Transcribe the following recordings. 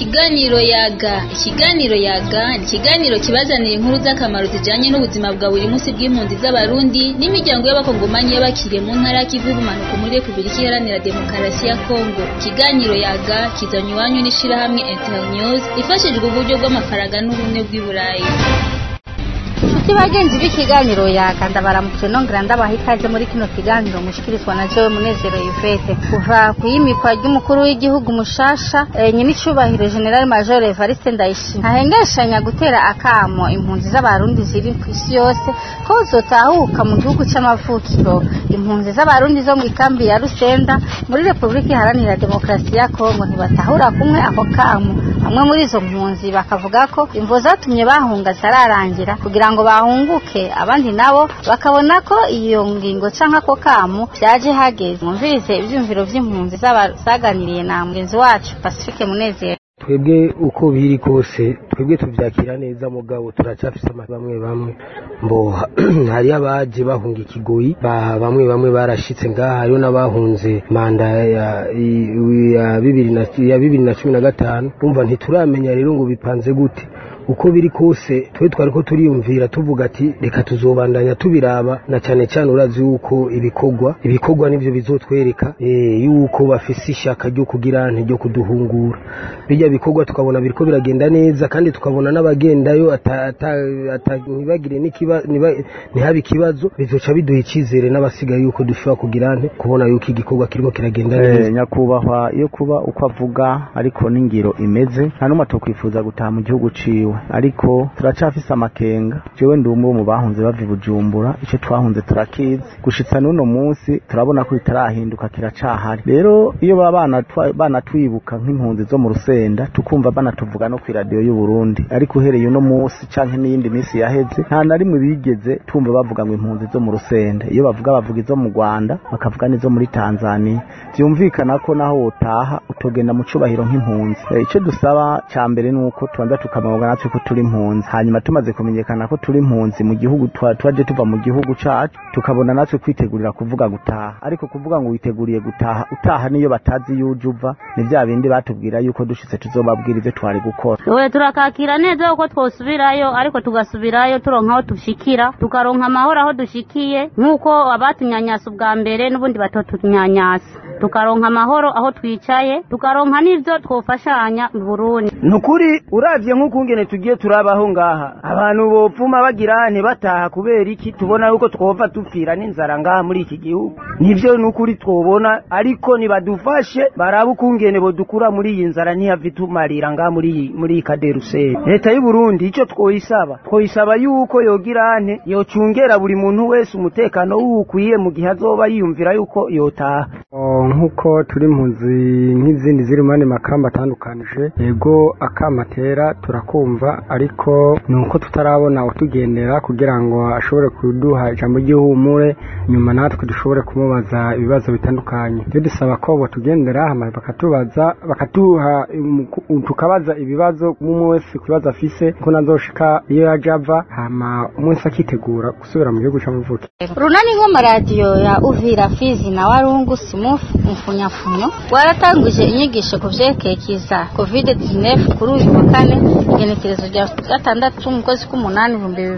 Ikiganiro yaga ni ikiganiro kibazanira inkuru z'akamaro zijanye n'ubuzima bwa buri munsi bw'impunzi z'abarundi n'imiryango y'abakongomanyi y'abakiriye mu ntara y'Kivu bumanuko muri Republika Iharanira Demokarasi ya Kongo. Ikiganiro yaga kizanywe iwanyu n'ishirahamwe Internews ifashijwe uburyo bw'amafaranga n'ubumwe bw'i Burayi. Bagenzi b'ikiganiro yakanda baramutse nongera ndabaha ikaze muri kino kiganiro mushikirizwa na Jewe Munezero Yvette kuva kuyimikwa ry'umukuru w'igihugu mushasha nyine icubahiro General Major Evariste Ndayishimiye ahengeshanya gutera akamo impunzi z'abarundi ziri ku isi yose ko zotahuka mu gihugu c'amavukiro. Impunzi z'abarundi zo mu ikambi ya Rusenda muri Republika Iharanira Demokarasi ya Kongo ntibatahura kumwe ako kamo. Amwe muri izo mpunzi bakavuga ko imvo zatumye bahunga zararangira kugira ngo bahunguke, abandi nabo bakabona ko iyo ngingo canka ko kamu byaje hageze. Mwumvirize ivyumviro vy'impunzi z'abasaganiriye na mugenzi wacu Pacifique Munezero. Twebwe uko biri kose twebwe tuvyakira neza mugabo turacafise bamwe mbo hari abaje bahunga ikigoyi bamwe barashitse ngaha hariyo n'abahunze manda ya 2015 umva ntituramenya rero ngo bipanze gute. Uko biri kose twe twariko turiyumvira tuvuga ati reka tuzobandanya tubiraba na cyane cyane urazi yuko ibikorwa nivyo bizotwereka yuko bafise ishaka ryo kugira ryo kuduhungura. Bijya bikorwa tukabona biriko biragenda neza kandi tukabona n'abagendayo ntibagire ntihabe ikibazo bizoca biduha icizere n'abasigaye yuko dushobora kugira kubona yuko igikorwa kirimo kiragenda neza. Nyakubahwa yo kuba uko avuga ariko n'ingiro imeze nta numwe atokwifuza gutaha mu gihugu ciwe, ariko turacafise amakenga. Jewe ndi umwe mu bahunze bava Bujumbura, ico twahunze turakizi gushitsa n'uno munsi turabona ko bitarahinduka kiracahari. Rero iyo bana twibuka nk'impunzi zo mu Rusenda tukumva banatuvuga no ku radio y'u Burundi, ariko uhereye uno munsi canke n'iyindi minsi yaheze nta na rimwe bigeze tumva bavuga ngo impunzi zo mu Rusenda. Iyo bavuga izo mu Rwanda bakavuga n'izo muri Tanzania. Vyumvikana ko naho wotaha utogenda mu cubahiro nk'impunzi. Ico dusaba ca mbere nuko tubanza tukamenya natwe ko turi impunzi, hanyuma tumaze kumenyekana ko turi impunzi mu gihugu twaje tuva mu gihugu cacu tukabona natwe kwitegurira kuvuga gutaha. Ariko kuvuga ngo witeguriye gutaha utaha niyo batazi yujuva ni vya bindi batubwira yuko dushitse tuzobabwira ivyo twari gukora. Oya turakakira neza uko twosubirayo, ariko tugasubirayo turonka aho dushikira tukaronka amahoro aho dushikiye nk'uko abatunyanyasa ubwa mbere n'ubundi batotunyanyasa, tukaronka amahoro aho twicaye, tukaronka n'ivyo twofashanya mu Burundi. Nukuri uravye nk'ukungene tugiye turabaho ngaha abantu bopfuma bagira bataha kubera iki tubona yuko twova tupfira n'inzara ngaha muri iki gihugu. Nivyo nukuri twobona, ariko nibadufashe baraba ukungene bodukura muri iyi nzara ntihave tumarira ngaha muri Kaderuseri. Leta y'u Burundi ico twoyisaba yuko yogira yocungera buri muntu wese umutekano w'ukwiye mu gihe azoba yiyumvira yuko yotaha. Nkuko turi impunzi nk'izindi ziri mu makamba atandukanije, yego akamatera turakumva, ariko nuko tutarabona utugendera kugira ngo ashobore kuduha ijambo ry'ihumure nyuma natwe dushobore kumubaza ibibazo bitandukanye. Byo dusaba ko batugendera hama bakatuha tukabaza ibibazo umwe wese kubaza afise ko nazoshika iyo yajava hama umunsi akitegura gusubira mu gihugu c'amavuko. Runani ngoma radio ya Uvira Fizi na Warungu Simufu mfunyafunyo waratanguje inyigisho kuvyerekekiza COVID-19 kuri uyu wa kane igenekerezo rya 6 mu kwezi k'umunani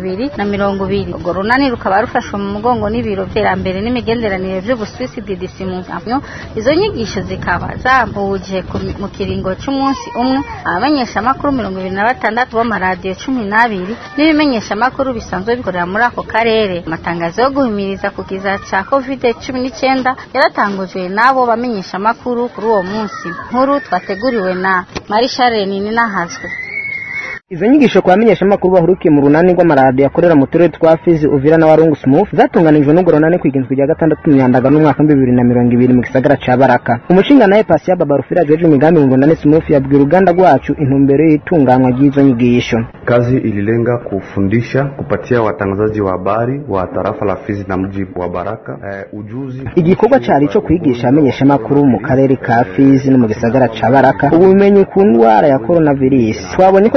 2020. Urwo runani rukaba rufashwe mu mugongo n'ibiro vy'iterambere n'imigenderanire vy'Ubuswisi DDC mu mvyo. Izo nyigisho zikaba zambuje mu kiringo c'umunsi umwe abamenyesha makuru 26 b'amaradiyo 12 n'ibimenyesha makuru bisanzwe bikorera muri ako karere. Amatangazo yo guhimiriza kukiza ca COVID-19 yaratangujwe nabo bamenyesha makuru kuri uwo munsi. Nkuru twateguriwe na Marishare Nini Nahazwe. Izo nyigisho kwa menyesha makuru bahurukiye mu runani rw'amaradiyo yakorera mu turere twa Fizi, Uvira na Warungu Smooth zatunganijwe n'urwo runani kwigenzwe rya 6 Myandagano n'umwaka 2020 mu gisagara ca Baraka. Umushinga naye Pasia Babarufira jeje imigambi mu runani Smooth yabwira uruganda rwacu intumbero y'itunganywa ry'izo nyigisho. Kazi ililenga kufundisha kupatia watangazaji wa habari wa tarafa la Fizi na mji wa Baraka ujuzi. Igikorwa cari cyo kwigisha amenyesha makuru mu karere ka Fizi no mu gisagara ca Baraka ubumenyi ku ndwara ya coronavirus. Twabonye ko twokwifa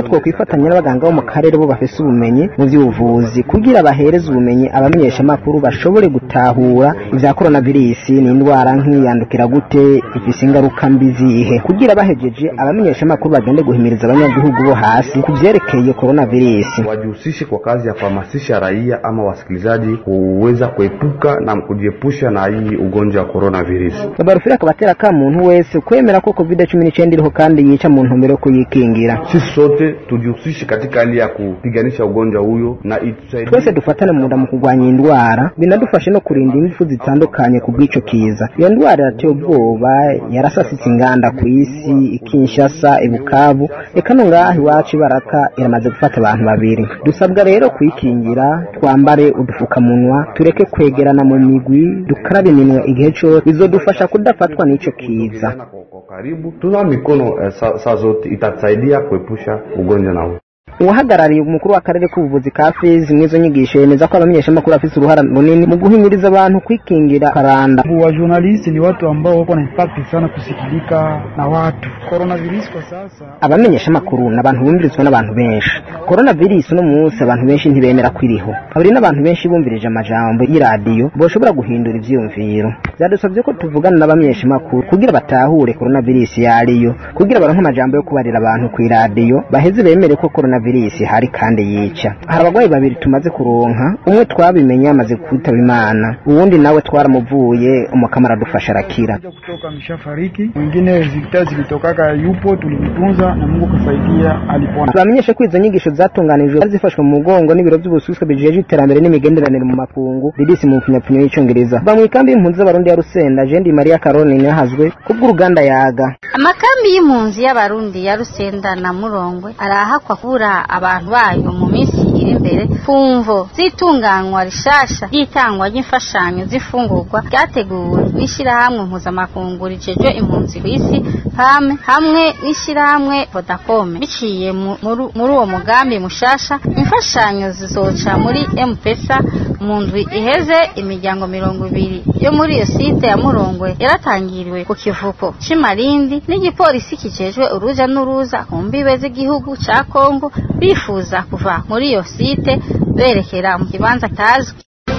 gufatanya n'abaganga bo mu karere bo bafise ubumenyi mu by'ubuvuzi kugira bahereze ubumenyi abamenyesha makuru bashobore gutahura ivya coronavirus ni indwara nk'iyandukira gute ifise ingaruka mbi zihe kugira bahejeje abamenyesha makuru bagende guhimiriza abanyagihugu bo hasi kuvyerekeye coronavirus. Wajihusishe kwa kazi ya kuhamasisha raia ama wasikilizaji kuweza kuepuka na kujiepusha na hii ugonjwa wa coronavirus. Barufira kabatera ka muntu wese kwemera ko COVID-19 iriho kandi yica mu ntumbero yo kuyikingira. Sisi sote tujihusishe katika hali ya kupiganisha ugonjwa huyo na itusaidie. Twese dufatane mu kurwanya indwara binadufashe no kurinda impfu zitandukanye ku bw'ico kiza. Iyo ndwara yateye ubwoba yarasasitse inganda ku isi Kinshasa, Bukavu, eka no ngaho iwacu Baraka iramaze gufata abantu babiri. Dusabwa rero kwikingira, twambare udufukamunwa, tureke kwegerana mu migwi, dukarabe iminwa igihe cyo bizodufasha kudafatwa n'ico kiza. Karibu tuna mikono saa zote itatusaidia kuepusha ugonjwa nao. Uhagarariye umukuru w'akarere k'ubuvuzi ka Fizi mwizo nyigisho yemeza ko abamenyesha makuru afise uruhara runini mu guhimiriza abantu kwikingira karanda. Wa journalist ni watu ambao wako na impact sana kusikilika na watu. Coronavirus kwa sasa abamenyesha makuru n'abantu bumvirizwa n'abantu benshi. Coronavirus no munsi abantu benshi ntibemera kwiriho. Abari n'abantu benshi bumvirije amajambo y'iradio boshobora guhindura ivyumviro. Byadusabye ko tuvugana n'abamenyesha makuru kugira batahure coronavirus yariyo, kugira baronke amajambo yo kubarira abantu ku iradio baheze bemere ko coronavirus hari kandi yica. Hari abagwayi babiri tumaze kuronka, umwe twabimenye amaze kwitaba Imana, uwundi nawe twaramuvuye umukamara dufasha arakira. Kutoka mshafariki, mwingine zilitokaka yupo tulimtunza na Mungu kasaidia alipona. Bamenyeshe ko izo nyigisho zatunganijwe zifashwe mu mugongo n'ibiro by'ubususuka bijeje iterambere n'imigenderanire mu makungu bidisi mu kinyapfunyo y'Icongereza. Bamwikambi impunzi z'abarundi ya Rusenda Jendi Maria Caroline yahazwe kubw'uruganda yaga. Amakambi y'impunzi y'abarundi ya Rusenda na Murongwe arahakwa kubura abantu bayo mu minsi iri imbere kumvo zitunganywa rishasha ryitangwa ry'imfashanyo zifungurwa ryateguwe n'ishirahamwe mpuzamakungu rijeje impunzi ku isi PAM hamwe n'ishirahamwe Vodacom. Biciye muri uwo mugambi mushasha imfashanyo zizoca muri M-Pesa mu ndwi iheze. Imiryango 200 yo muri iyo site ya Murongwe yaratangiriwe ku kivuko c'Imarindi n'igipolisi kijejwe uruja n'uruza ku mbibe z'igihugu ca Kongo bifuza kuva muri iyo site berekera mu kibanza tazwi.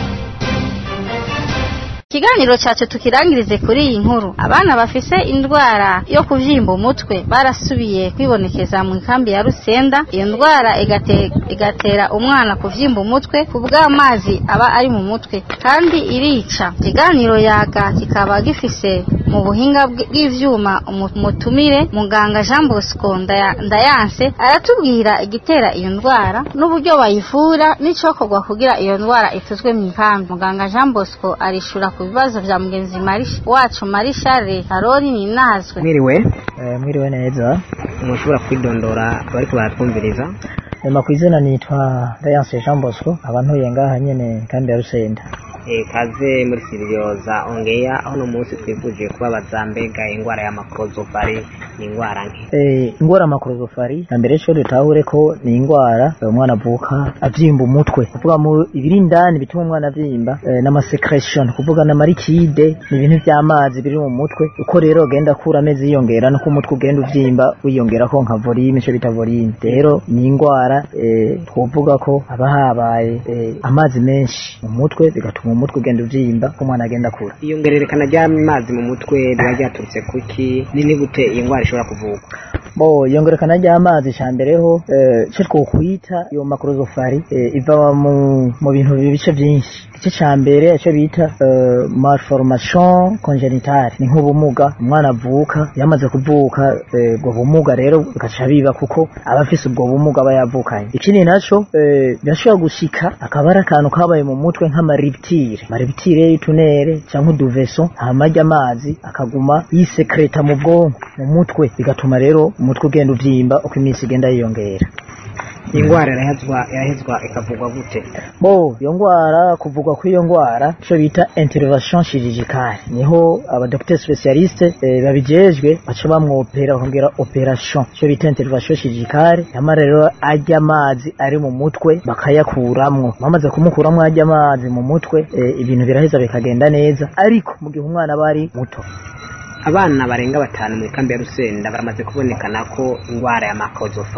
Ikiganiro cyacu tukirangirize kuri iyi nkuru. Abana bafise indwara yo kuvyimba umutwe barasubiye kwibonekeza mu kambi ya Rusenda. Iyo ndwara igatera umwana kuvyimba umutwe kubw'amazi aba ari mu mutwe kandi irica. Ikiganiro yaga kikaba gifise mu buhinga bw'ivyuma umutumire muganga Jean Bosco Ndayanse aratubwira igitera iyo ndwara n'uburyo bayivura n'icokorwa kugira iyo ndwara ituzwe mu kambi. Muganga Jean Bosco arishura bibazo vya mugenzi wacu Marishare Karori ni nazwe. Mwiriwe neza. Mushobora kwidondora bariko baratwumviriza. Makwizina nitwa Ndayanse Jean Bosco abantu yengaha nyene kambi ya Rusenda. Kaze muri Sirioza Ongeya aho no munsi twifuje kubabaza mbega ingwara ya makrozofari ni ingwara nke. Ingwara makrozofari mbere cyo dutahure ko ni ingwara umwana avuka avyimba umutwe. Kuvuga mu ibirindani bituma umwana avyimba n'ama secretion kuvuga na marikide ni ibintu by'amazi biri mu mutwe. Uko rero genda kura amezi yongera no ku mutwe ugenda uvyimba wiyongera ko nka volume cyo bita volume. Rero ni ingwara twovuga ko aba habaye amazi menshi mu mutwe bigatuma umutwe ugenda uvyimba ko umwana agenda kura. Iyo ngererekana ry'amazi mu mutwe ryaturutse kuki ni gute iyo ngwara ishobora kuvugwa? Iyo ngererekana ry'amazi cyambereho cyo twokwita iyo makrozofari iva mu bintu bice byinshi. Igice cyambere cyo bita malformation congénitale ni nk'ubumuga umwana avuka yamaze kuvuka ubwo bumuga rero bikaca biba kuko abafise ubwo bumuga aba yavukanye. Ikindi naco birashobora gushika akabara akantu kabaye mu mutwe nk'amariptire y'itunere cyangwa uduveso amajya amazi akaguma yisekreta mu bwonko mu mutwe bigatuma rero umutwe ugenda uvyimba uko iminsi igenda yiyongera. Ingwara irahezwa ikavugwa gute? Iyo ngwara kuvugwa ko iyo ngwara cyo bita intervention chirurgicale niho abadocteur spécialiste babijejwe baca bamwopera bakongera operation cyo bita intervention chirurgicale yamara rero ajya amazi ari mu mutwe bakayakuramwo. Bamaze kumukuramwo ajya amazi mu mutwe ibintu biraheza bikagenda neza ariko mu gihe umwana bari muto. Abana barenga 5 mu kambi ya Rusenda baramaze kubonekana ko ingwara ya makrozofari.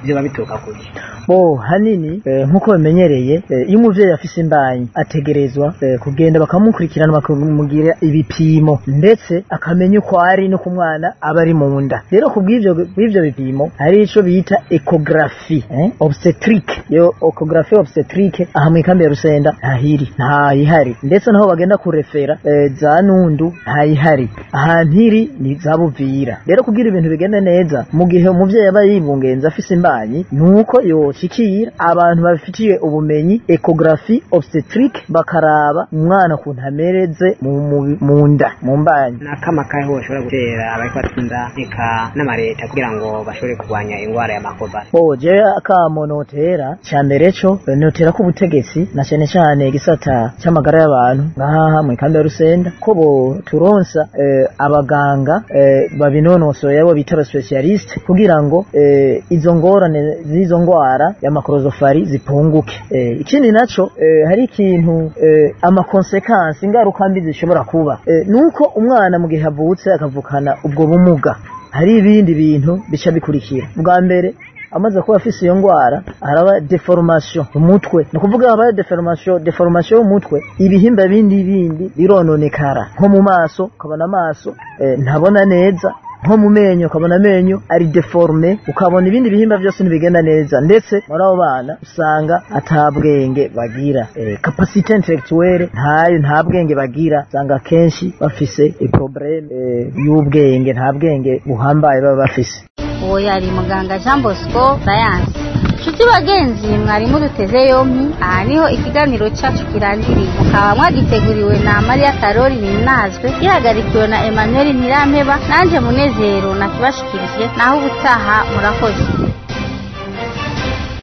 byo bituruka kuri hanini nkuko bimenyereye iyo umuvyeyi afise imbanyi ategerezwa kugenda bakamukurikirana bakamugira ibipimo ndetse akamenya uko ari no ku mwana aba ari mu nda. Rero kubw'ivyo bipimo hari ico bita ecography obstetrique. Yo ecography obstetrique aha mu ikambi ya Rusenda ntayihari ndetse naho bagenda kurefera za Nundu ntayihari, ahantu iri ni zabuvira. Rero kugira ibintu bigende neza mu gihe umuvyeyi aba yibungenza afise imbanyi nuko yoshikira abantu babifitiye ubumenyi ecography obstetrique bakaraba umwana kuntu amereze mu nda mu mbanyi. Nakamakaye ho bashobora gutera abariko batunda eka n'amareta kugira ngo bashobore kurwanya ingwara ya makoba. Je akamonotera cyambere cyo notera ko ubutegetsi na cyane cyane igisata cy'amagara y'abantu ngaha mu ikambi ya Rusenda ko bo turonsa abaganga babinonosoye abo bita specialist kugira ngo izo ngorane zizo ngwara ya makrozofari zipunguke. Ikindi naco hari ikintu amakonsekansi ingaruka mbi zishobora kuba nuko umwana mu gihe avutse akavukana ubwo bumuga hari ibindi bintu bica bikurikira. Bwa mbere amaze kuba afise iyo ngwara araba deformation umutwe, no kuvuga aba deformation umutwe, ibihimba bindi birononekara nko mu maso ukabona amaso ntabona neza, nko mu menyo ukabona amenyo ari deforme, ukabona ibindi bihimba byose ntibigenda neza, ndetse muri abo bana usanga atabwenge bagira capacité intellectuelle nta bwenge bagira, usanga kenshi bafise problem y'ubwenge, nta bwenge buhambaye baba bafise. Uwo yari muganga Jean Bosco Science. Nshuti bagenzi mwarimu duteze yompi, aha niho ikiganiro cyacu kirangiriye. Mukaba mwagiteguriwe na Maria Karoli Ninazwe, yahagarikiwe na Emmanuel Ntirampeba, nanje Munezero nakibashikirije, naho ubutaha murakoze.